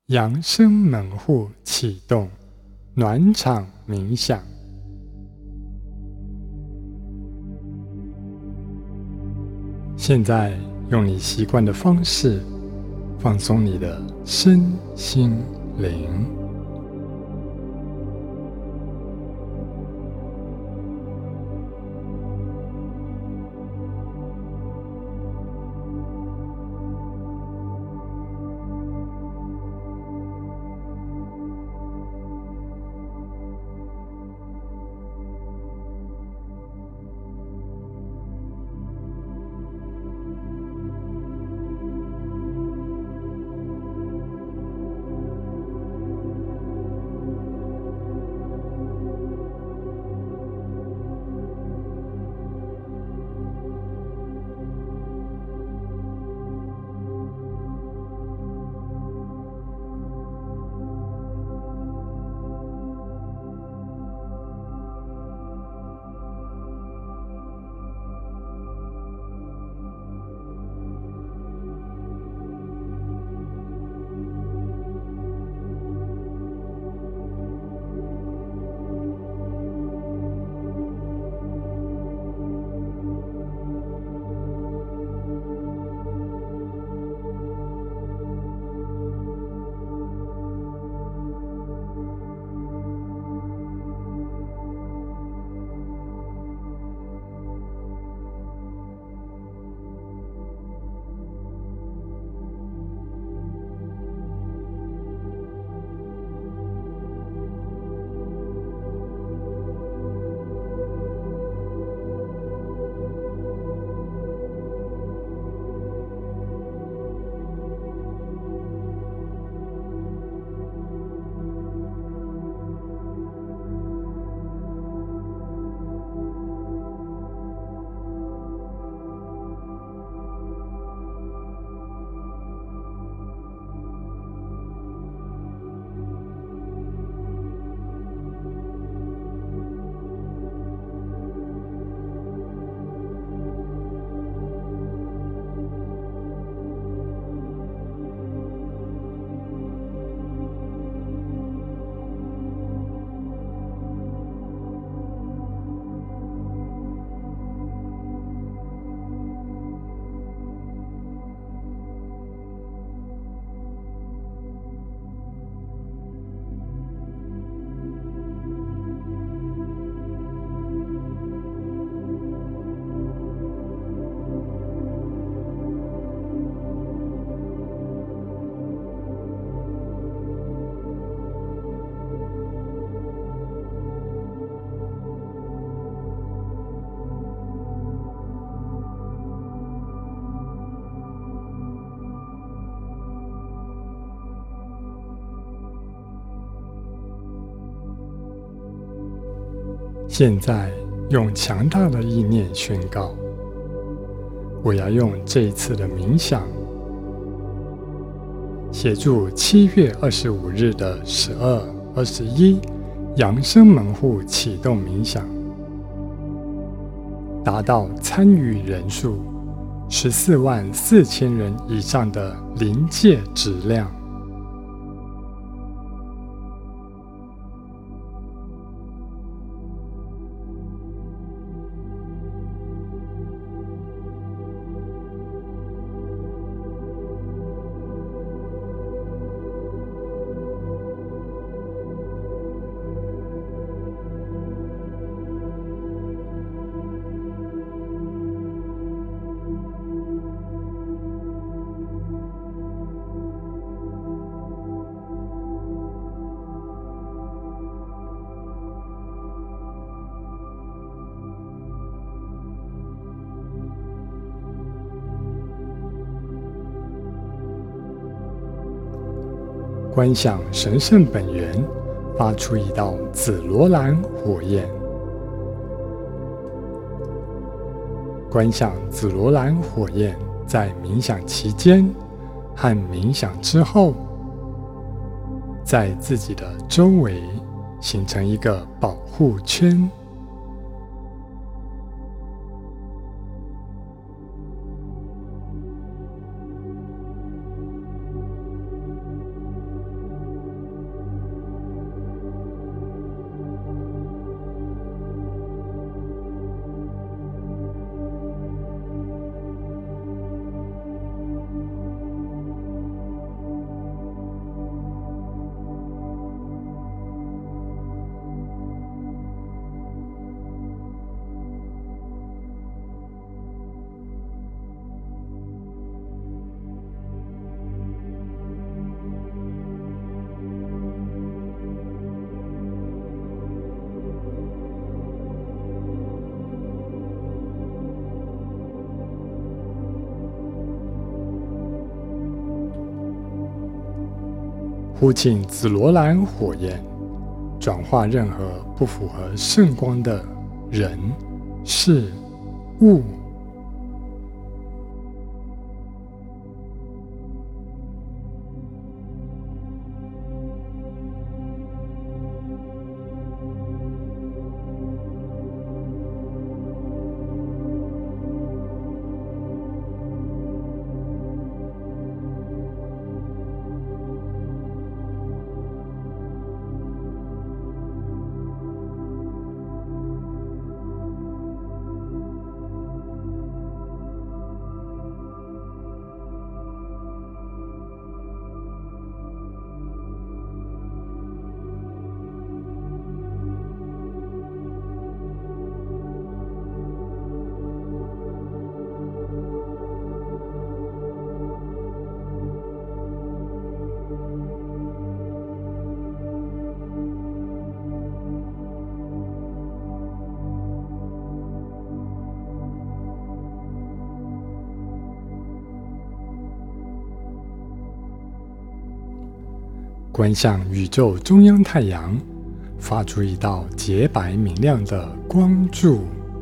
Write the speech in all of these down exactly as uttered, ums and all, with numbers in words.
扬声门户启动暖场冥想。现在用你习惯的方式放松你的身心灵。现在用强大的意念宣告：我要用这一次的冥想，协助七月二十五日的十二、二十一扬声门户启动冥想，达到参与人数十四万四千人以上的临界质量。观想神圣本源发出一道紫罗兰火焰，观想紫罗兰火焰在冥想期间和冥想之后，在自己的周围形成一个保护圈。 呼请紫罗兰火焰转化任何不符合圣光的人、事、物。观想宇宙中央太阳发出一道洁白明亮的光柱，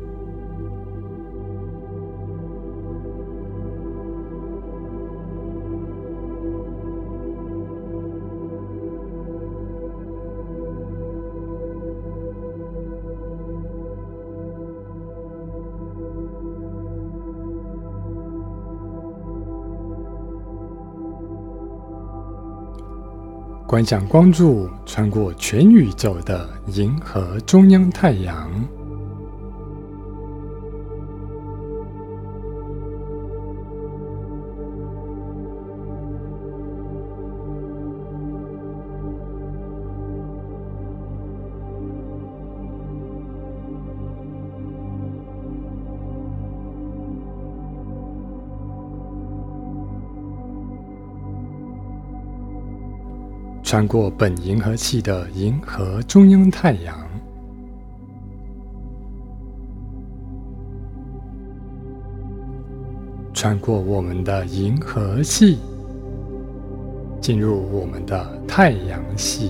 观想光柱穿过全宇宙的银河中央太阳，穿过本银河系的银河中央太阳，穿过我们的银河系，进入我们的太阳系。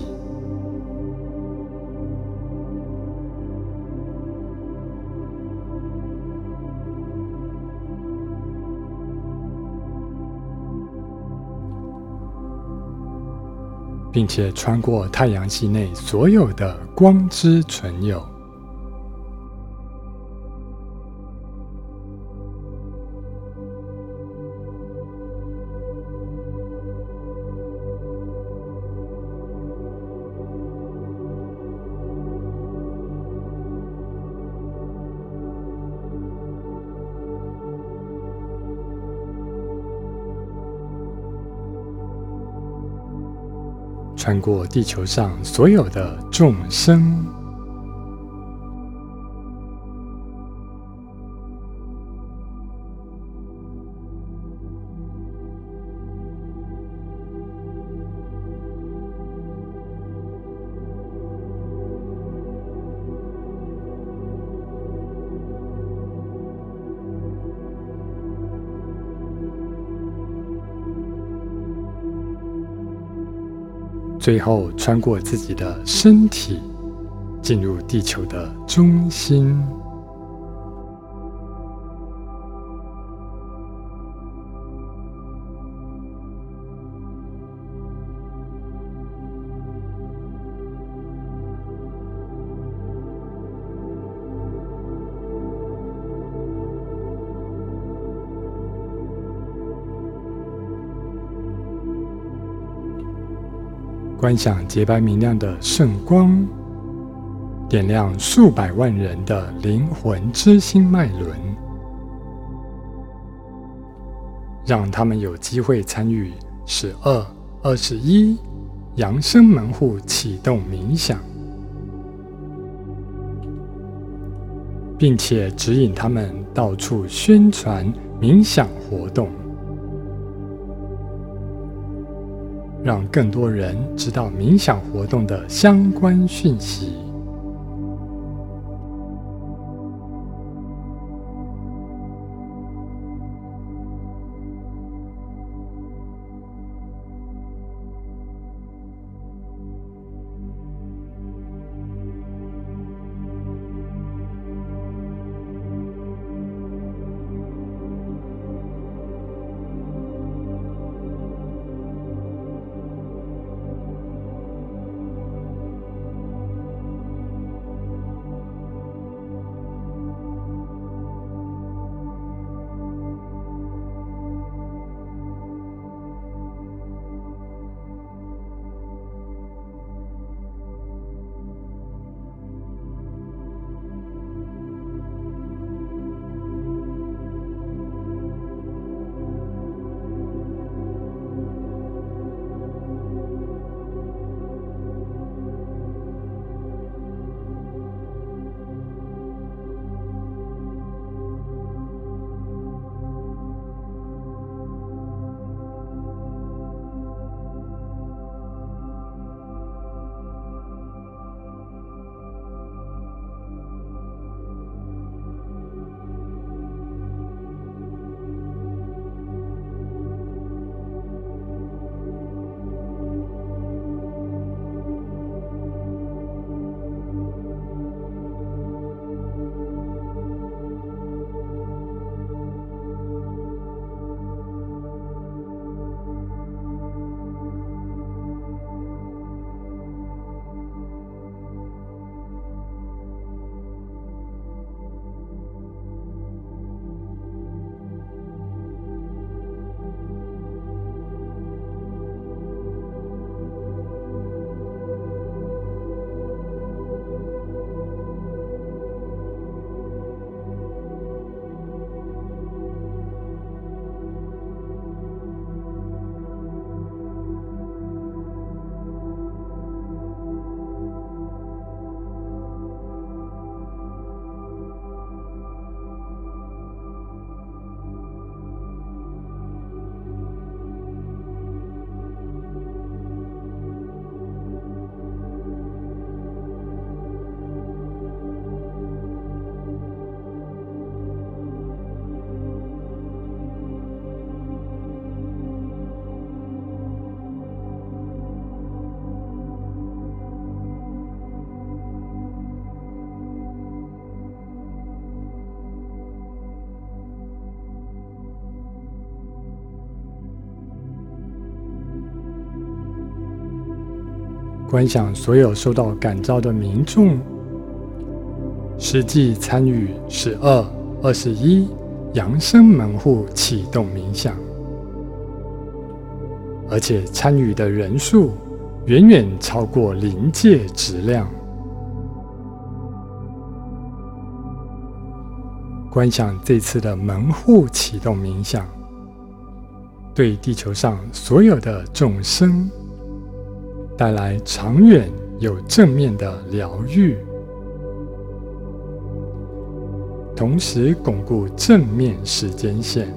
并且穿过太阳系内所有的光之存有，穿过地球上所有的众生，最后穿过自己的身体，进入地球的中心。观想洁白明亮的圣光，点亮数百万人的灵魂之心脉轮，让他们有机会参与十二、二十一扬升门户启动冥想，并且指引他们到处宣传冥想活动，让更多人知道冥想活动的相关讯息。 观想所有受到感召的民众，实际参与十二、二十一扬升门户启动冥想，而且参与的人数远远超过临界质量。观想这次的门户启动冥想，对地球上所有的众生带来长远有正面的疗愈，同时巩固正面时间线。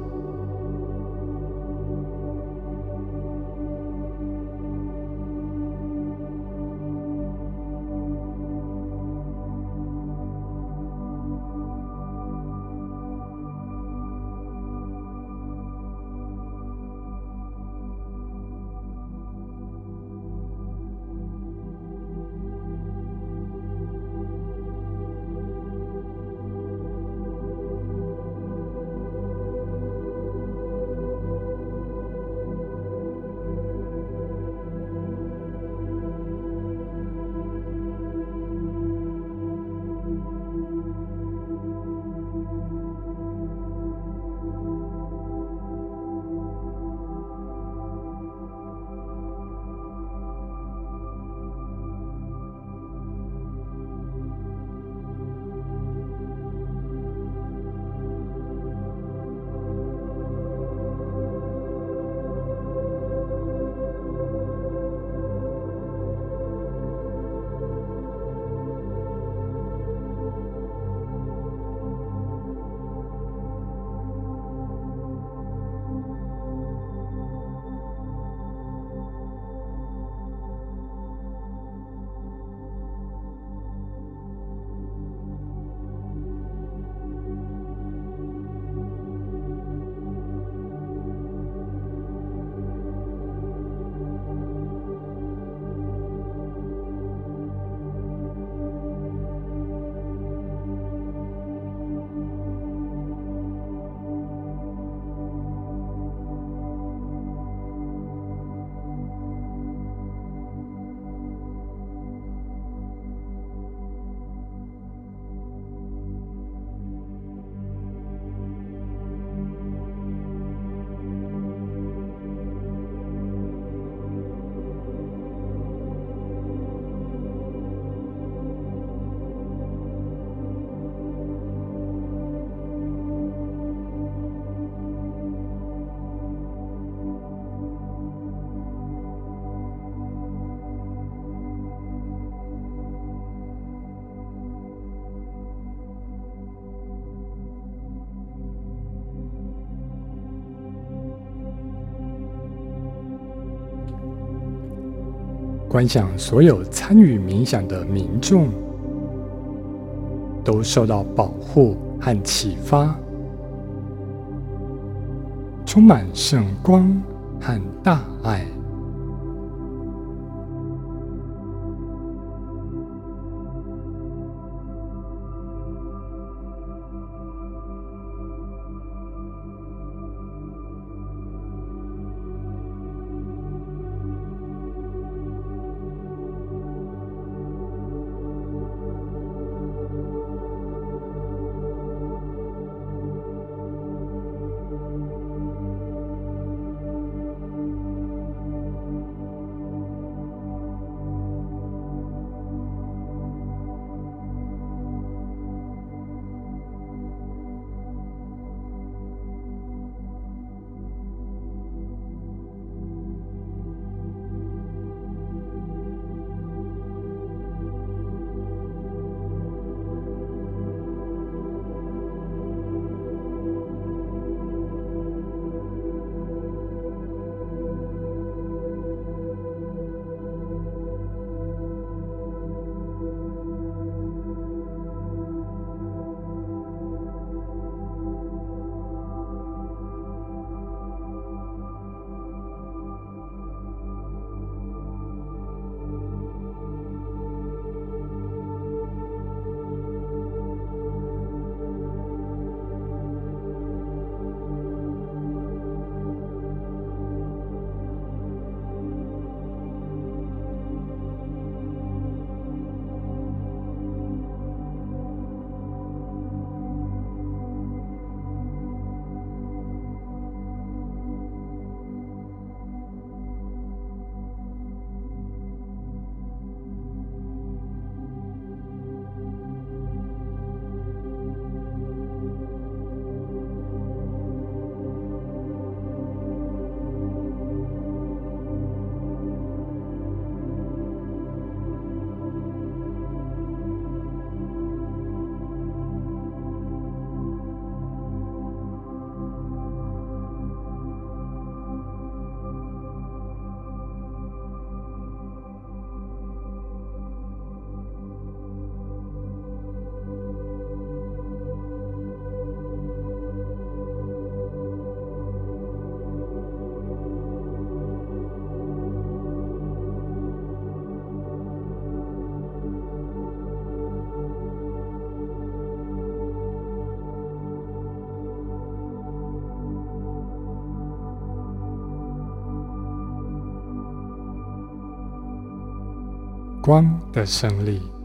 观想所有参与冥想的民众都受到保护和启发，充满圣光和大爱。 光的胜利。